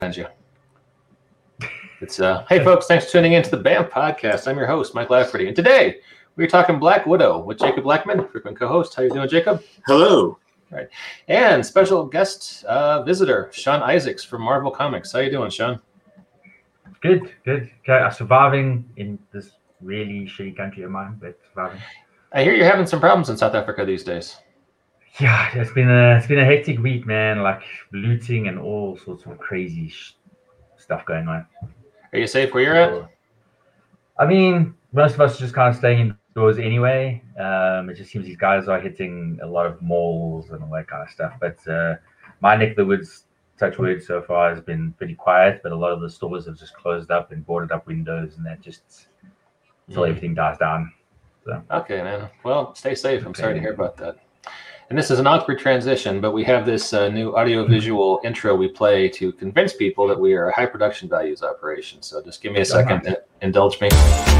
You. It's hey folks, thanks for tuning in to the BAM podcast. I'm your host, Mike Lafferty, and today we're talking Black Widow with Jacob Blackman, frequent co-host. How you doing, Jacob? Hello. Right, and special guest visitor, Sean Isaacs from Marvel Comics. How you doing, Sean? Good. Okay, surviving in this really shitty country of mine, but surviving. I hear you're having some problems in South Africa these days. Yeah, it's been a hectic week, man. Like looting and all sorts of crazy stuff going on. Are you safe where you're at? I mean, most of us are just kind of staying indoors anyway. It just seems these guys are hitting a lot of malls and all that kind of stuff. But my neck of the woods, touch wood, so far has been pretty quiet. But a lot of the stores have just closed up and boarded up windows, and that just until everything dies down. So. Okay, man. Well, stay safe. I'm sorry to hear about that. And this is an awkward transition, but we have this new audio-visual intro we play to convince people that we are a high production values operation. So just give me a second to indulge me.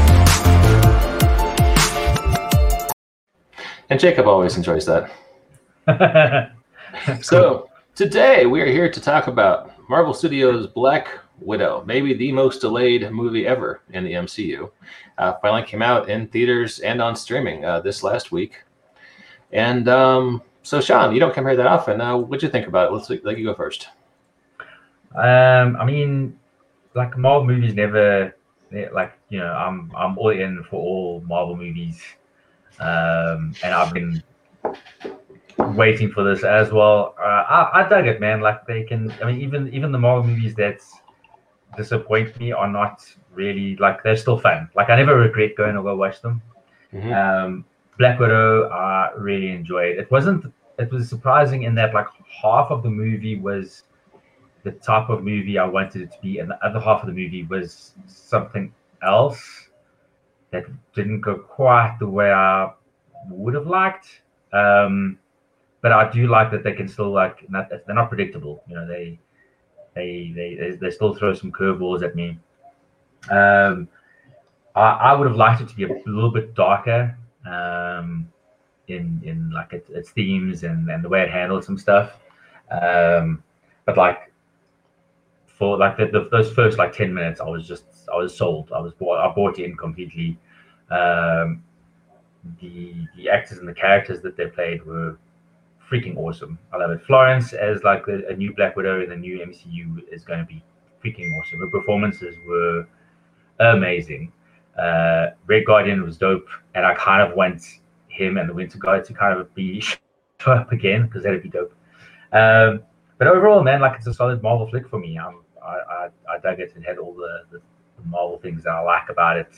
And Jacob always enjoys that. So today we are here to talk about Marvel Studios' Black Widow, maybe the most delayed movie ever in the MCU. Finally came out in theaters and on streaming this last week. And so, Sean, you don't come here that often. What'd you think about it? Let's let you go first. I mean, like Marvel movies never, like, you know, I'm all in for all Marvel movies, and I've been waiting for this as well. I dug it, man. Like they can, I mean, even the Marvel movies that disappoint me are not really like they're still fun. Like I never regret going to go watch them. Mm-hmm. Black Widow, I really enjoyed. It was surprising in that like half of the movie was the type of movie I wanted it to be, and the other half of the movie was something else that didn't go quite the way I would have liked. But I do like that they can still they're not predictable. You know, they still throw some curveballs at me. I would have liked it to be a little bit darker. In like its themes and the way it handles some stuff, but like for like those first like 10 minutes, I was sold. I bought in completely. The actors and the characters that they played were freaking awesome. I love it. Florence as like a new Black Widow in the new MCU is going to be freaking awesome. Her performances were amazing. Red Guardian was dope, and I kind of want him and the Winter Guard to kind of be show up again because that'd be dope. But overall, man, like it's a solid Marvel flick for me. I dug it. It had all the Marvel things that I like about it.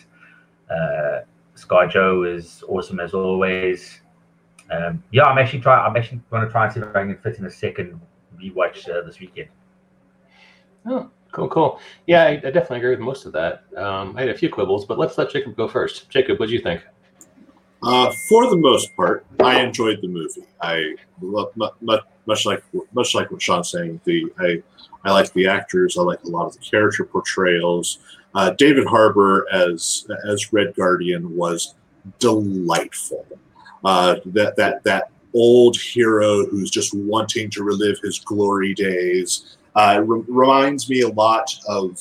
ScarJo is awesome as always. I'm actually going to try and see if I can fit in a second rewatch this weekend. Oh. Cool. Yeah, I definitely agree with most of that. I had a few quibbles, but let's let Jacob go first. Jacob, what do you think? For the most part, I enjoyed the movie. I much like what Sean's saying. I like the actors. I like a lot of the character portrayals. David Harbour as Red Guardian was delightful. That old hero who's just wanting to relive his glory days. Reminds me a lot of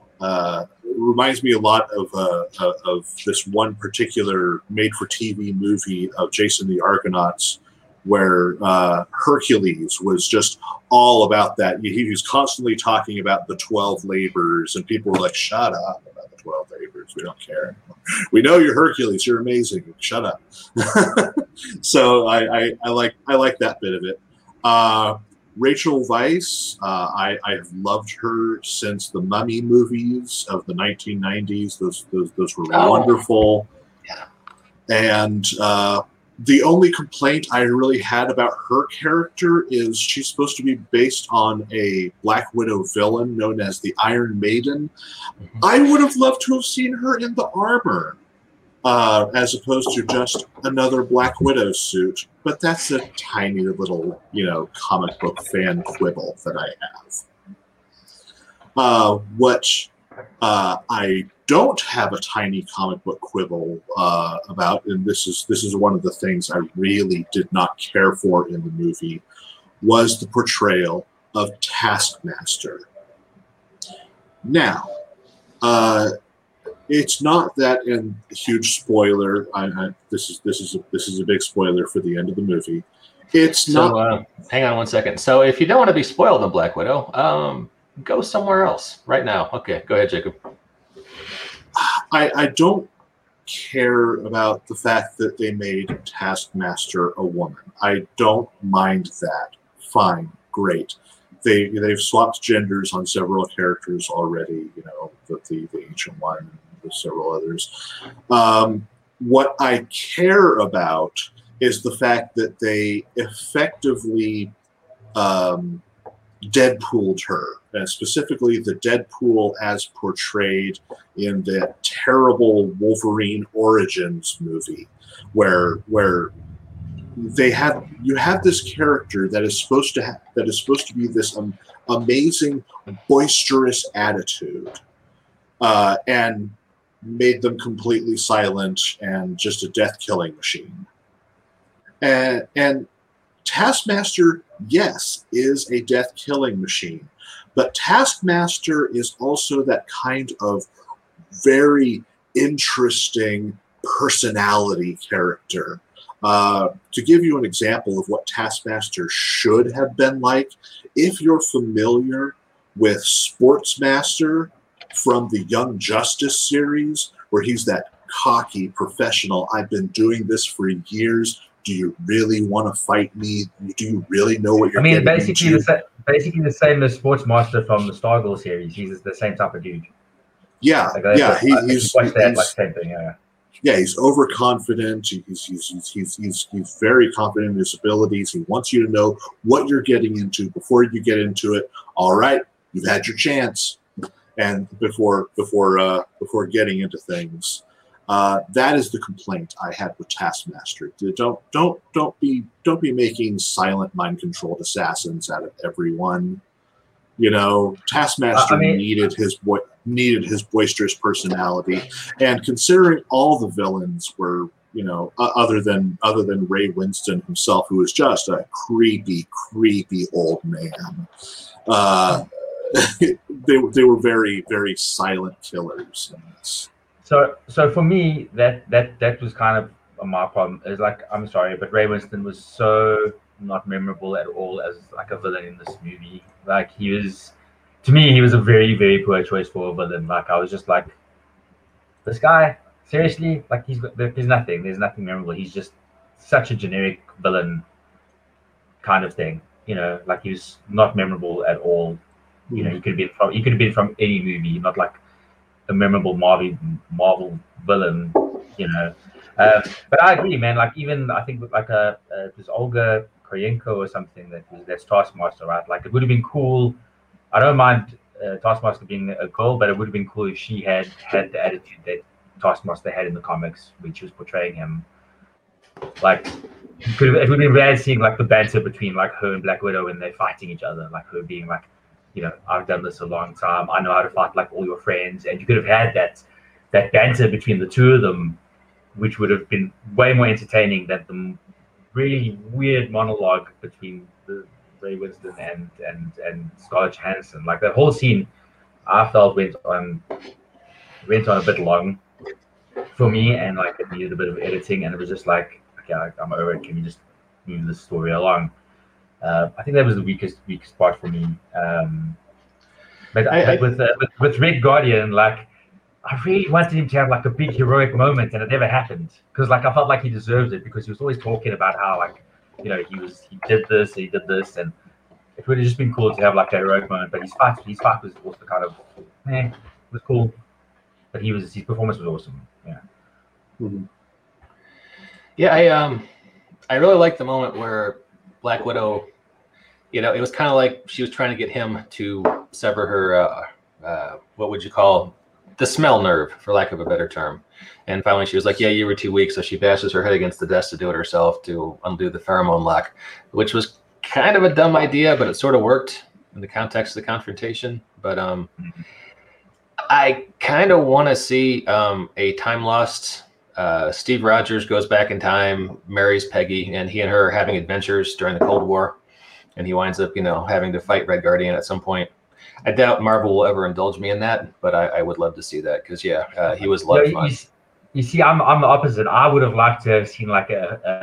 this one particular made-for-TV movie of Jason the Argonauts, where Hercules was just all about that. He was constantly talking about the 12 labors, and people were like, "Shut up about the 12 labors. We don't care. We know you're Hercules. You're amazing. Shut up." So I like that bit of it. Rachel Weisz, I have loved her since the Mummy movies of the 1990s. Those were wonderful. Yeah. And the only complaint I really had about her character is she's supposed to be based on a Black Widow villain known as the Iron Maiden. Mm-hmm. I would have loved to have seen her in the armor. As opposed to just another Black Widow suit. But that's a tiny little, comic book fan quibble that I have. What I don't have a tiny comic book quibble about, and this is one of the things I really did not care for in the movie, was the portrayal of Taskmaster. Now, it's not that, and huge spoiler. This is a big spoiler for the end of the movie. It's not. Hang on one second. So, if you don't want to be spoiled on Black Widow, go somewhere else right now. Okay, go ahead, Jacob. I don't care about the fact that they made Taskmaster a woman. I don't mind that. Fine, great. They've swapped genders on several characters already. You know, the Ancient One and there's several others. What I care about is the fact that they effectively Deadpooled her, and specifically the Deadpool as portrayed in that terrible Wolverine Origins movie, where you have this character that is supposed to be this amazing boisterous attitude, and made them completely silent and just a death killing machine. And Taskmaster, yes, is a death killing machine, but Taskmaster is also that kind of very interesting personality character. To give you an example of what Taskmaster should have been like, if you're familiar with Sportsmaster from the Young Justice series, where he's that cocky professional, I've been doing this for years, do you really want to fight me? Do you really know what you're getting basically into? Basically the same as Sportsmaster from the Stargirl series. He's the same type of dude. Yeah, he's same thing. Yeah, he's overconfident. He's very confident in his abilities. He wants you to know what you're getting into before you get into it. All right, you've had your chance, and before getting into things, that is the complaint I had with Taskmaster. Don't be making silent mind controlled assassins out of everyone. You know, Taskmaster needed his boisterous personality, and considering all the villains were, you know, other than Ray Winston himself, who was just a creepy old man, they were very, very silent killers. So for me, that was kind of my problem. Is like, I'm sorry, but Ray Winston was so not memorable at all as like a villain in this movie. Like, to me, he was a very, very poor choice for a villain. Like, I was just like, this guy, seriously, like there's nothing memorable. He's just such a generic villain kind of thing. You know, like he was not memorable at all. You know, he could have been from any movie, not like a memorable Marvel villain. You know, but I agree, man. Like, even I think with like this Olga Koyenko or something that's Taskmaster, right? Like, it would have been cool. I don't mind Taskmaster being a girl, but it would have been cool if she had the attitude that Taskmaster had in the comics when she was portraying him. Like, it would have been rad seeing like the banter between like her and Black Widow when they're fighting each other. Like, her being like, you know, I've done this a long time. I know how to fight like all your friends, and you could have had that banter between the two of them, which would have been way more entertaining than the really weird monologue between Ray Winston and Scarlett Johansson. Like, that whole scene, I felt went on a bit long for me, and like it needed a bit of editing, and it was just like, okay, I'm over it. Can you just move the story along? I think that was the weakest part for me. But with Red Guardian, like, I really wanted him to have like a big heroic moment, and it never happened, because like I felt like he deserved it, because he was always talking about how, like, you know, he did this, and it would have just been cool to have like a heroic moment. But his fight was also kind of it was cool, but his performance was awesome. Yeah. Mm-hmm. Yeah, I really liked the moment where Black Widow, you know, it was kind of like she was trying to get him to sever her what would you call the smell nerve, for lack of a better term. And finally she was like, yeah, you were too weak. So she bashes her head against the desk to do it herself, to undo the pheromone lock, which was kind of a dumb idea, but it sort of worked in the context of the confrontation. But I kind of want to see a time lost. Steve Rogers goes back in time, marries Peggy, and he and her are having adventures during the Cold War. And he winds up, you know, having to fight Red Guardian at some point. I doubt Marvel will ever indulge me in that, but I would love to see that because he was a lot of fun. You see, I'm the opposite. I would have liked to have seen like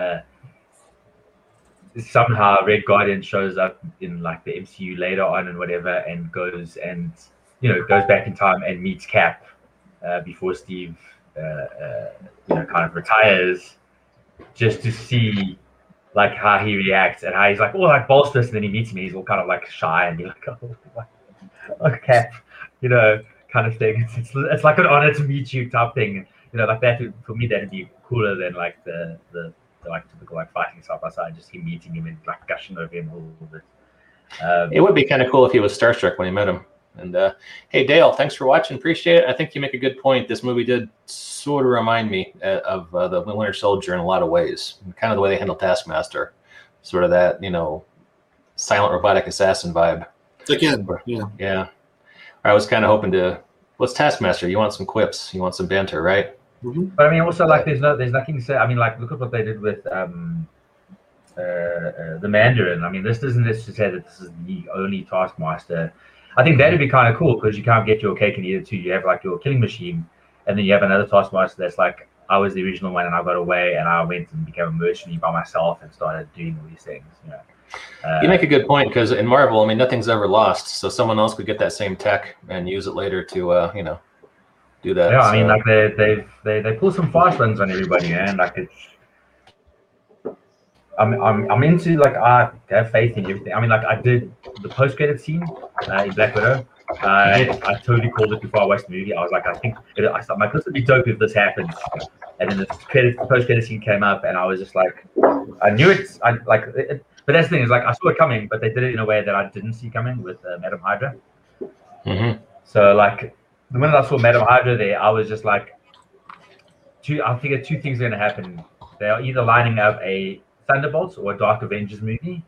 somehow Red Guardian shows up in like the MCU later on and whatever, and goes back in time and meets Cap before Steve kind of retires, just to see like how he reacts and how he's like, oh, like bolsterous, and then he meets me, he's all kind of like shy and be like, oh, Cap, kind of thing. It's like an honor to meet you type thing. Like that for me, that'd be cooler than like the like typical like fighting side by side, just him meeting him and like gushing over him a little bit. It would be kind of cool if he was starstruck when he met him. And hey, Dale, thanks for watching. Appreciate it. I think you make a good point. This movie did sort of remind me of the Winter Soldier in a lot of ways. Kind of the way they handle Taskmaster, sort of that silent robotic assassin vibe. Again, yeah. I was kind of hoping to. What's Taskmaster? You want some quips? You want some banter, right? Mm-hmm. But I mean, also like there's nothing to say. I mean, like look at what they did with the Mandarin. I mean, this isn't to say that this is the only Taskmaster. I think that'd be kind of cool because you can't get your cake and eat it too. You have like your killing machine, and then you have another Taskmaster that's like, I was the original one and I got away and I went and became a mercenary by myself and started doing all these things. You make a good point because in Marvel, I mean, nothing's ever lost. So someone else could get that same tech and use it later to, do that. Yeah, I mean, like they pull some fast runs on everybody, man. Like it's, I'm into like I have faith in everything. I mean, like I did the post-credit scene in Black Widow. I totally called it before I watched the movie. I was like, I thought this would be dope if this happens. And then the post-credit scene came up, and I was just like, I knew it. But that's the thing is like I saw it coming, but they did it in a way that I didn't see coming with Madam Hydra. Mm-hmm. So like the minute I saw Madam Hydra there, I was just like, I figured two things are going to happen. They are either lining up a Thunderbolts or a Dark Avengers movie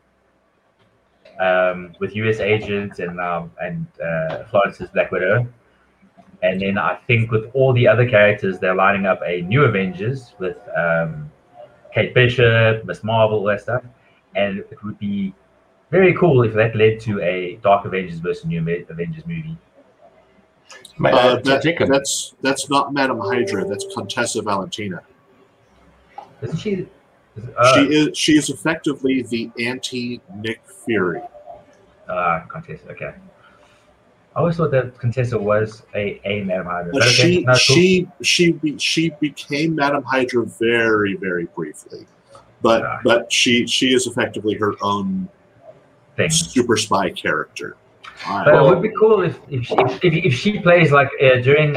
with US agents and Florence's Black Widow. And then I think with all the other characters, they're lining up a new Avengers with Kate Bishop, Miss Marvel, all that stuff. And it would be very cool if that led to a Dark Avengers versus New Avengers movie. That's not Madam Hydra. That's Contessa Valentina. Isn't she? She is effectively the anti-Nick Fury. Contessa. Okay. I always thought that Contessa was a Madam Hydra. She became Madam Hydra very, very briefly, but she is effectively her own super spy character. But it would be cool if she plays like during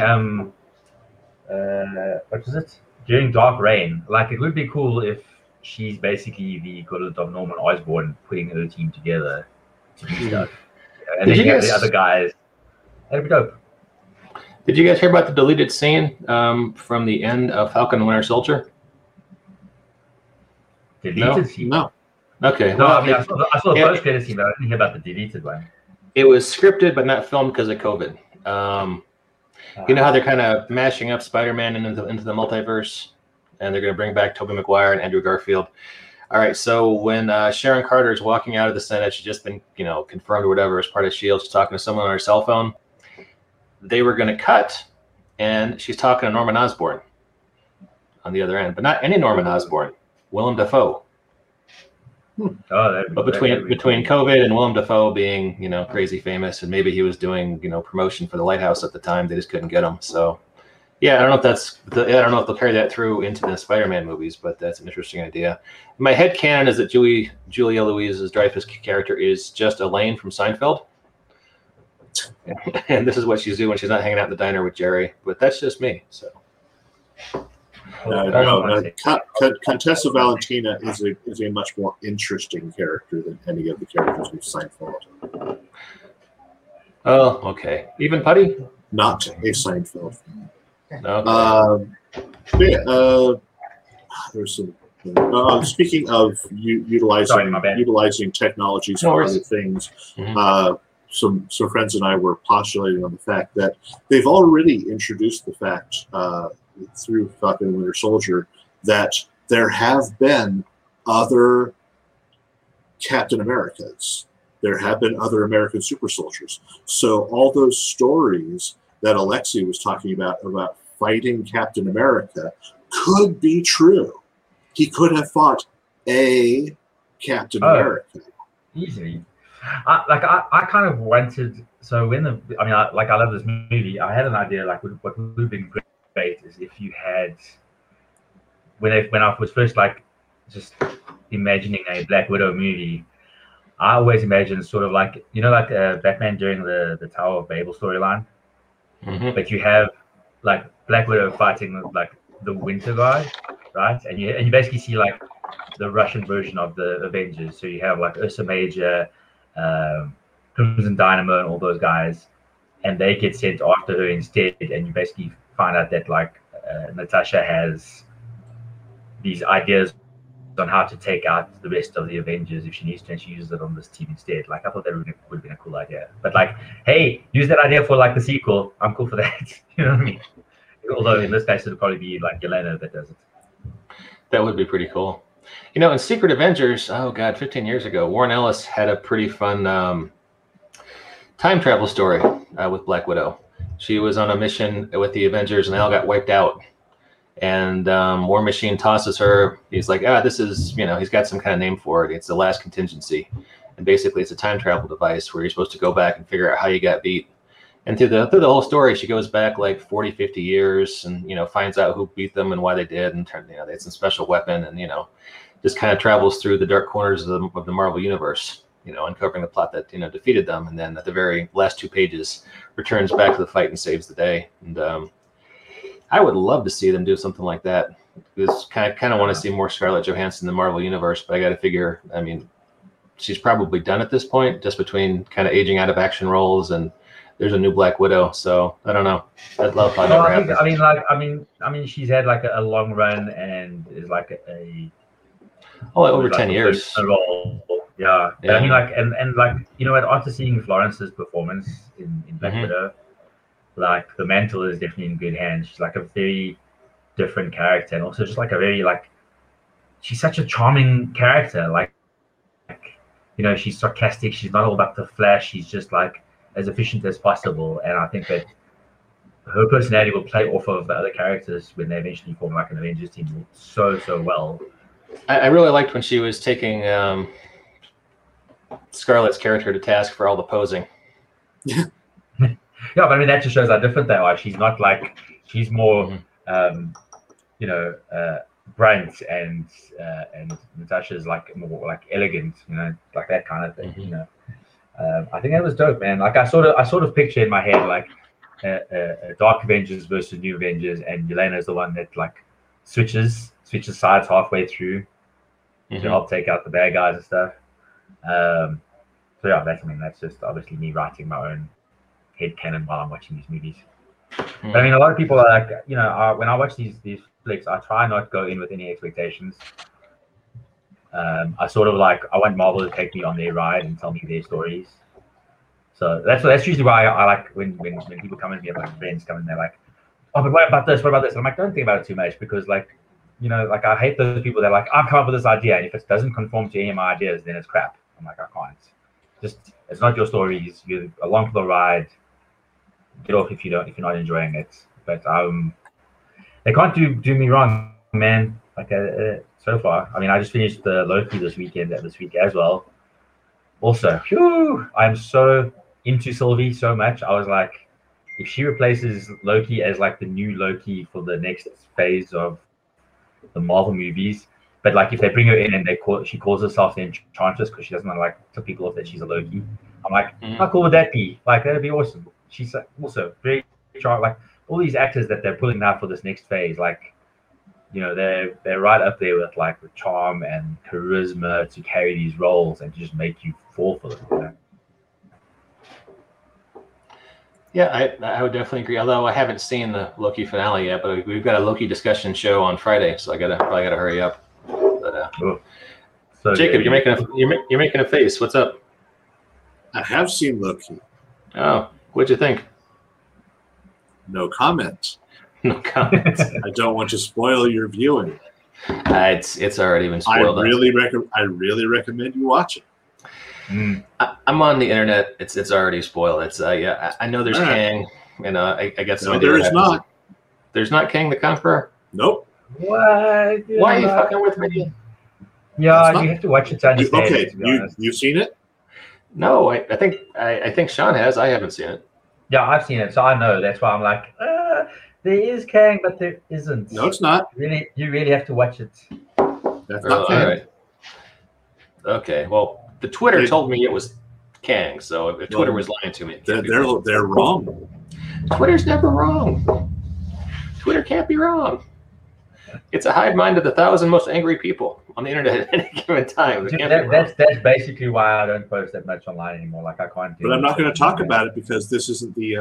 what is it? During Dark Reign. Like it would be cool if she's basically the equivalent of Norman Osborn putting her team together to do stuff. And then you have the other guys. That'd be dope. Did you guys hear about the deleted scene from the end of Falcon and Winter Soldier? Deleted scene? No. Okay. No, I saw the post-credit scene, but I didn't hear about the deleted one. It was scripted but not filmed because of COVID. You know how they're kind of mashing up Spider-Man into the multiverse, and they're going to bring back Tobey Maguire and Andrew Garfield. All right, so when Sharon Carter is walking out of the Senate, she's just been confirmed or whatever as part of S.H.I.E.L.D., she's talking to someone on her cell phone. They were going to cut, and she's talking to Norman Osborn on the other end, but not any Norman Osborn, Willem Dafoe. But between COVID and Willem Dafoe being crazy famous, and maybe he was doing promotion for the Lighthouse at the time, they just couldn't get him. So yeah, I don't know if they'll carry that through into the Spider-Man movies, but that's an interesting idea. My head canon is that Julia Louis-Dreyfus character is just Elaine from Seinfeld, and this is what she's doing when she's not hanging out in the diner with Jerry. But that's just me. So. Contessa Valentina is a much more interesting character than any of the characters in Seinfeld. Oh, okay. Even Putty? Not a Seinfeld. Okay. There's some. Speaking of utilizing technologies for other things, some friends and I were postulating on the fact that they've already introduced the fact through Falcon and Winter Soldier that there have been other Captain Americas. There have been other American super soldiers. So all those stories that Alexi was talking about fighting Captain America could be true. He could have fought a Captain America. Easily. I kind of wanted, so when I love this movie. I had an idea, like, what would have been great is if you had, when I was first, like, just imagining a Black Widow movie, I always imagined sort of like, like Batman during the Tower of Babel storyline, but you have like Black Widow fighting like the Winter Guard, right? And you basically see like the Russian version of the Avengers. So you have like Ursa Major, Crimson Dynamo, and all those guys, and they get sent after her instead. And you basically find out that like Natasha has these ideas on how to take out the rest of the Avengers if she needs to, and she uses it on this team instead. Like, I thought that would have been a cool idea. But like, hey, use that idea for like the sequel. I'm cool for that. You know what I mean? Although in this case, it'll probably be like Yelena that does it. That would be pretty cool. In Secret Avengers, 15 years ago, Warren Ellis had a pretty fun time travel story with Black Widow. She was on a mission with the Avengers, and they all got wiped out. And War Machine tosses her. He's like, this is, he's got some kind of name for it. It's the last contingency. And basically, it's a time travel device where you're supposed to go back and figure out how you got beat. And through the whole story, she goes back like 40, 50 years and, finds out who beat them and why they did. And, they had some special weapon and, just kind of travels through the dark corners of the Marvel Universe, uncovering the plot that, defeated them. And then at the very last 2 pages, returns back to the fight and saves the day. And I would love to see them do something like that. Because kind of want to see more Scarlett Johansson in the Marvel Universe, but I got to figure, she's probably done at this point, just between kind of aging out of action roles and there's a new Black Widow. So I don't know. I'd love to never happen. I mean, she's had like a long run and is like over 10 years. Yeah. But I mean, like, and like, after seeing Florence's performance in Black Widow, like the mantle is definitely in good hands. She's like a very different character, and also just like a very like, she's such a charming character. Like she's sarcastic. She's not all about the flash. She's just like as efficient as possible. And I think that her personality will play off of the other characters when they eventually form like an Avengers team so well. I really liked when she was taking Scarlett's character to task for all the posing. Yeah, but I mean that just shows how different they are. She's not like, she's more blunt, and Natasha's like more like elegant, like that kind of thing. I think that was dope, man. Like I sort of picture in my head like a Dark Avengers versus New Avengers, and Yelena is the one that like switches sides halfway through to help take out the bad guys and stuff. So yeah, that's just obviously me writing my own headcanon while I'm watching these movies. But I mean, a lot of people are like, when I watch these flicks, I try not to go in with any expectations. I sort of like, I want Marvel to take me on their ride and tell me their stories. So that's usually why I like when people come in here, like friends come in, they're like, oh, but what about this? What about this? And I'm like, don't think about it too much, because like, like I hate those people that are like, I've come up with this idea, and if it doesn't conform to any of my ideas, then it's crap. I'm like, I can't. It's not your stories. You're along for the ride. Get off if you're not enjoying it. But they can't do me wrong, man. Like so far, I mean, I just finished the Loki this week as well. Also, I'm so into Sylvie so much. I was like, if she replaces Loki as like the new Loki for the next phase of the Marvel movies, but like if they bring her in and she calls herself the Enchantress because she doesn't want to like tell people off that she's a Loki, I'm like, how cool would that be? Like, that'd be awesome. She's also very charming. Like all these actors that they're pulling out for this next phase, like, they're right up there with like the charm and charisma to carry these roles and just make you fall for them. Yeah, I would definitely agree. Although I haven't seen the Loki finale yet, but we've got a Loki discussion show on Friday, so probably gotta hurry up. But so Jacob, you're making a face. What's up? I have seen Loki. Oh, what'd you think? No comment. No comment. I don't want to spoil your viewing. It's already been spoiled. I really recommend you watch it. I'm on the internet. It's already spoiled. It's yeah. I know there's All right. Kang, and I get some No, idea. there what is happens. not. There's not Kang the Conqueror. Nope. What? Why are you fucking with me? Yeah, That's you not- have to watch it to understand Okay, it, to be honest. you've seen it? No, I think Sean has. I haven't seen it. Yeah, I've seen it, so I know. That's why I'm like, there is Kang, but there isn't. No, it's not. You really have to watch it. That's Oh, not all Kang. right. Okay. Well, the Twitter told me it was Kang, so if Twitter was lying to me, it can't be wrong. They're wrong. Twitter's never wrong. Twitter can't be wrong. It's a hive mind of the 1,000 most angry people on the internet at any given time. It Dude, can't be wrong. that's basically why I don't post that much online anymore. Like I can't do. But I'm not going to talk about it because this isn't the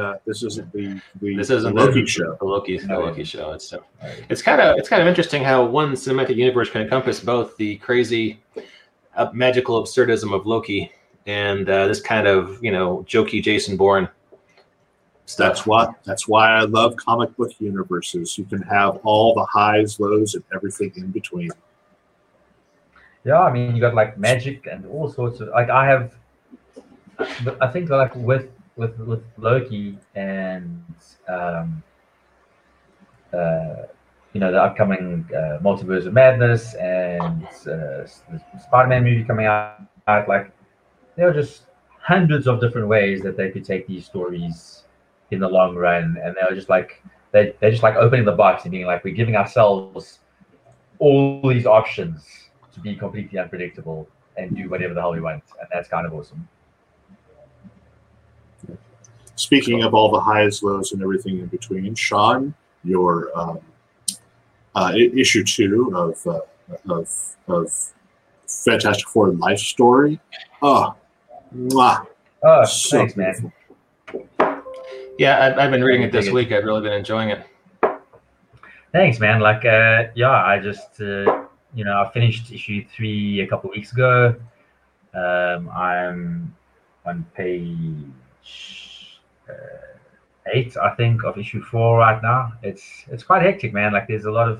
Loki show. The Loki show. It's kind of interesting how one cinematic universe can encompass both the crazy, magical absurdism of Loki and this kind of jokey Jason Bourne stuff. That's why I love comic book universes. You can have all the highs, lows, and everything in between. Yeah, I mean, you got like magic and all sorts of like I think like with Loki and the upcoming Multiverse of Madness and the Spider-Man movie coming out, like there are just hundreds of different ways that they could take these stories in the long run, and they're just like they're just like opening the box and being like, we're giving ourselves all these options to be completely unpredictable and do whatever the hell we want, and that's kind of awesome. Speaking of all the highs, lows, and everything in between, Sean, your issue 2 of Fantastic Four Life Story. Oh, mwah. Oh, So thanks, beautiful. man. Yeah, I've been reading it this week. I've really been enjoying it. Thanks, man. Like, I just, I finished issue 3 a couple of weeks ago. I'm on page 8, I think, of issue 4 right now. It's quite hectic, man. Like, there's a lot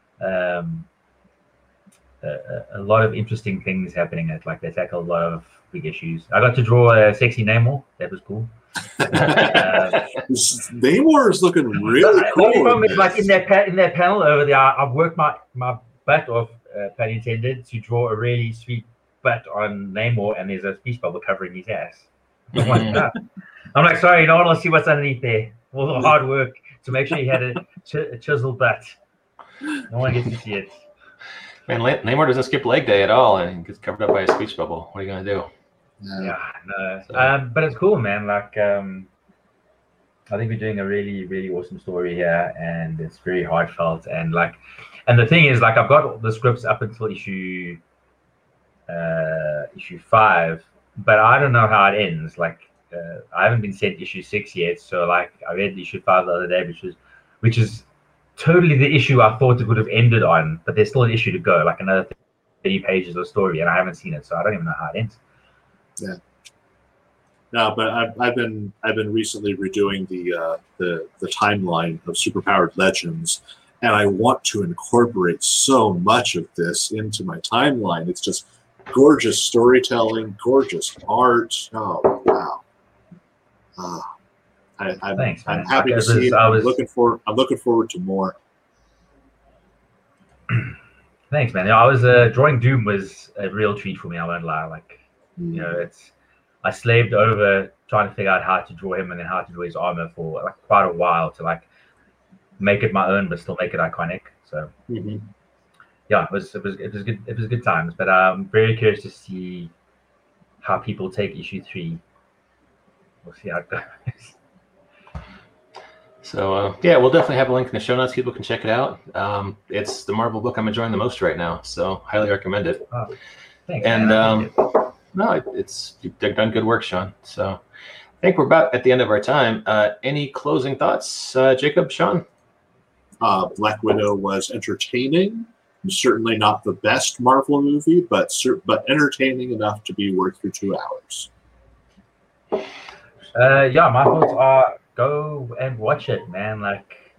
of interesting things happening. Like, they tackle a lot of big issues. I got to draw a sexy Namor. That was cool. Namor is looking really cool. The only problem is, like in that panel over there, I've worked my butt off, pun intended, to draw a really sweet butt on Namor, and there's a speech bubble covering his ass. I'm like, no. I'm like, sorry, no one will see what's underneath there. All the hard work to make sure he had a chiseled butt. No one gets to see it. Man, Namor doesn't skip leg day at all, and he gets covered up by a speech bubble. What are you gonna do? Yeah, no. But it's cool, man. Like, I think we're doing a really, really awesome story here, and it's very heartfelt. And the thing is, like, I've got the scripts up until issue 5, but I don't know how it ends. Like, I haven't been sent issue 6 yet, so like, I read issue 5 the other day, which is totally the issue I thought it would have ended on, but there's still an issue to go, like another 30 pages of story, and I haven't seen it, so I don't even know how it ends. Yeah. No, but I've been recently redoing the timeline of Superpowered Legends, and I want to incorporate so much of this into my timeline. It's just gorgeous storytelling, gorgeous art. Oh wow! Thanks, man. I'm happy to see it. I'm looking forward to more. Thanks, man. I was drawing Doom was a real treat for me. I won't lie. Like, I slaved over trying to figure out how to draw him and then how to draw his armor for like quite a while to like make it my own, but still make it iconic. So yeah, it was good times. But I'm very curious to see how people take issue 3. We'll see how it goes. So yeah, we'll definitely have a link in the show notes. People can check it out. It's the Marvel book I'm enjoying the most right now, so highly recommend it. Oh, thanks, and man. no, you've done good work, Sean. So I think we're about at the end of our time. Any closing thoughts, Jacob, Sean? Black Widow was entertaining. Certainly not the best Marvel movie, but entertaining enough to be worth your 2 hours. Yeah, my thoughts are go and watch it, man. Like,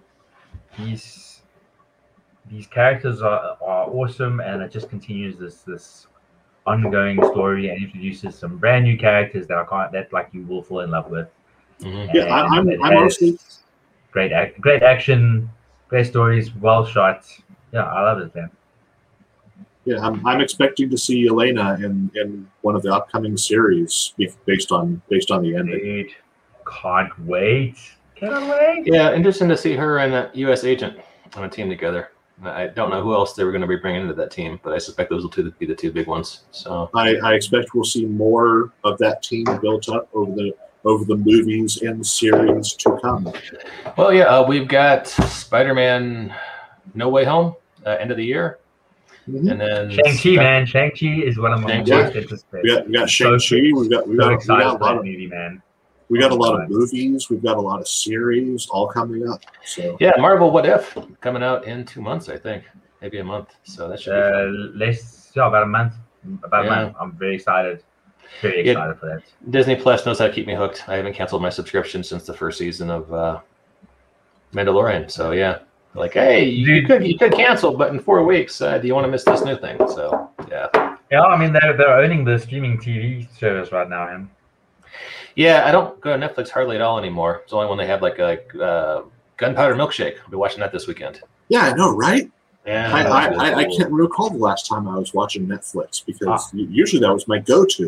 these characters are awesome, and it just continues this ongoing story and introduces some brand new characters that like you will fall in love with. Mm-hmm. Yeah, I'm honestly great action, great stories, well shot. Yeah, I love it, man. Yeah, I'm expecting to see Elena in one of the upcoming series based on the ending. Dude, can't wait. Cannot wait. Yeah, interesting to see her and a U.S. agent on a team together. I don't know who else they were going to be bringing into that team, but I suspect those will be the two big ones. So I expect we'll see more of that team built up over the movies and series to come. Well, yeah, we've got Spider-Man No Way Home, end of the year. Mm-hmm. And then Shang-Chi, man. Shang-Chi is one of my most anticipated. Yeah. We got Shang-Chi. We got a lot of movie, man. We got a lot of movies. We've got a lot of series all coming up. So yeah, Marvel What If coming out in 2 months, I think, maybe a month. So that should be fun. About a month. About a month. I'm very excited. Very excited for that. Disney Plus knows how to keep me hooked. I haven't canceled my subscription since the first season of Mandalorian. So yeah, like, hey, you could cancel, but in 4 weeks, do you want to miss this new thing? So yeah. Yeah, I mean they're owning the streaming TV service right now, man. Yeah, I don't go to Netflix hardly at all anymore. It's only when they have like Gunpowder Milkshake. I'll be watching that this weekend. Yeah, I know, right? Yeah, I can't recall the last time I was watching Netflix because usually that was my go-to.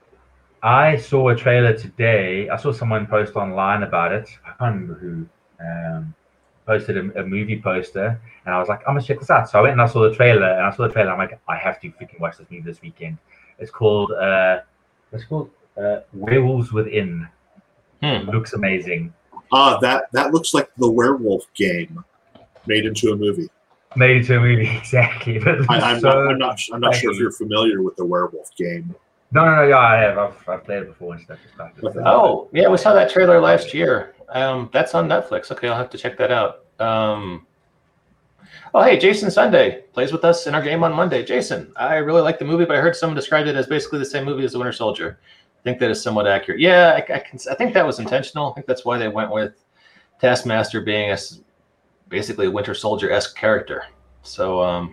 I saw a trailer today. I saw someone post online about it. I can't remember who posted a movie poster, and I was like, I'm gonna check this out. So I went and I saw the trailer, I'm like, I have to freaking watch this movie this weekend. It's called Werewolves Within. It looks amazing. That looks like the werewolf game made into a movie. Exactly. But I'm not sure if you're familiar with the werewolf game. No, yeah, I have. I've played it before and stuff. Oh, yeah, we saw that trailer last year. That's on Netflix. Okay, I'll have to check that out. Oh, hey, Jason Sunday plays with us in our game on Monday. Jason, I really like the movie, but I heard someone described it as basically the same movie as The Winter Soldier. I think that is somewhat accurate. Yeah, I think that was intentional. I think that's why they went with Taskmaster being basically a Winter Soldier-esque character. So,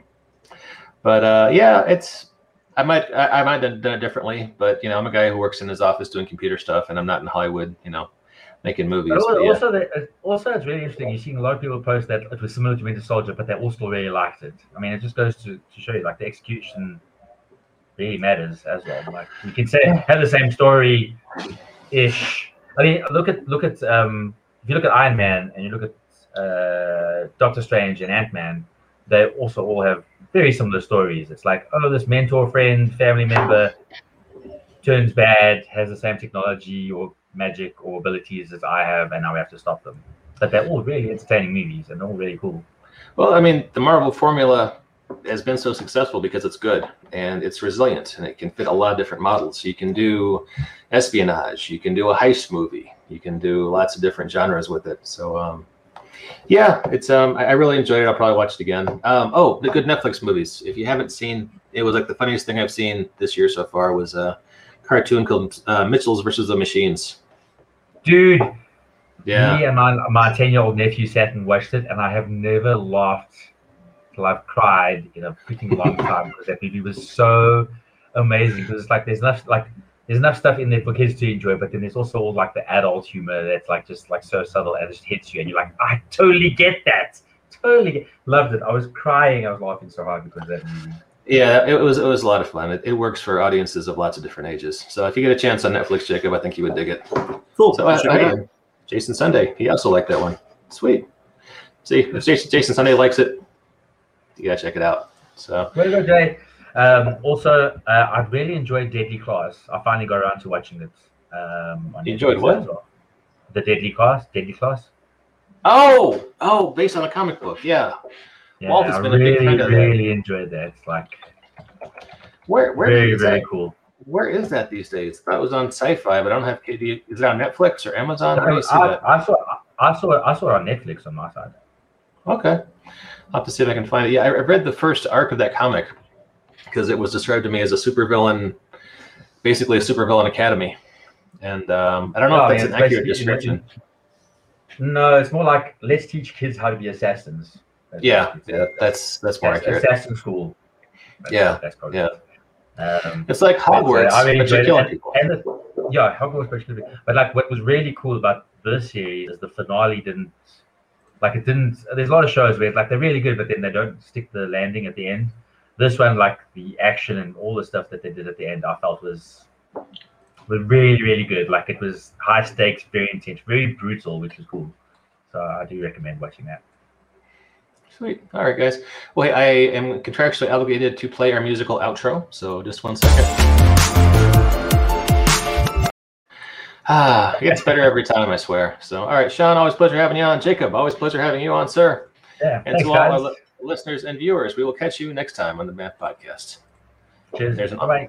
yeah, I might have done it differently, but I'm a guy who works in his office doing computer stuff, and I'm not in Hollywood, making movies. Also, it's really interesting. You've seen a lot of people post that it was similar to Winter Soldier, but they all still really liked it. I mean, it just goes to show you, like, the execution really matters as well. Like, you can say have the same story ish. I mean, look at if you look at Iron Man and you look at Doctor Strange and Ant-Man, they also all have very similar stories. It's like, oh, this mentor, friend, family member turns bad, has the same technology or magic or abilities as I have, and now we have to stop them. But they're all really entertaining movies and they're all really cool. Well, I mean, the Marvel formula has been so successful because it's good and it's resilient and it can fit a lot of different models. You can do espionage, you can do a heist movie, you can do lots of different genres with it. So, yeah, it's I really enjoyed it. I'll probably watch it again. The good Netflix movies. If you haven't seen, it was like the funniest thing I've seen this year so far was a cartoon called Mitchells versus the Machines. Dude, yeah. Me and my 10-year-old nephew sat and watched it, and I have never laughed till I've cried in a freaking long time because that movie was so amazing. Because it's like there's enough stuff in there for kids to enjoy, but then there's also all like the adult humor that's like just like so subtle and it just hits you, and you're like, I totally get that. Loved it. I was crying. I was laughing so hard because of that movie. Yeah, it was a lot of fun. It works for audiences of lots of different ages. So if you get a chance on Netflix, Jacob, I think you would dig it. Cool. So Jason Sunday, he also liked that one. Sweet. See, if Jason Sunday likes it, you gotta check it out. So way to go, Jay. Also, I really enjoyed Deadly Class. I finally got around to watching it. You enjoyed what? Well. The Deadly Class. Oh, based on a comic book. Yeah. Walt has been a big fan of that. Really enjoyed that. It's like where very cool. Where is that these days? I thought it was on Sci-Fi, but I don't have. Is it on Netflix or Amazon? No, Where do you see that? I saw it on Netflix on my side. Okay, I'll have to see if I can find it. Yeah, I read the first arc of that comic because it was described to me as a supervillain, basically a supervillain academy, and I don't know if that's an accurate description. No, it's more like let's teach kids how to be assassins. That's more accurate. Assassin school. That's probably it. It's like Hogwarts, I really but you're enjoyed killing it. people. Yeah, Hogwarts basically. But like, what was really cool about this series is the finale didn't. There's a lot of shows where like they're really good, but then they don't stick the landing at the end. This one, like the action and all the stuff that they did at the end, I felt was really, really good. Like it was high stakes, very intense, very brutal, which is cool. So I do recommend watching that. Sweet. All right, guys. Well, I am contractually obligated to play our musical outro, so just 1 second. It gets better every time, I swear. So, all right, Sean, always a pleasure having you on. Jacob, always a pleasure having you on, sir. Yeah, and thanks, to all guys. our listeners and viewers, we will catch you next time on the Math Podcast. Cheers. There's an Bye-bye.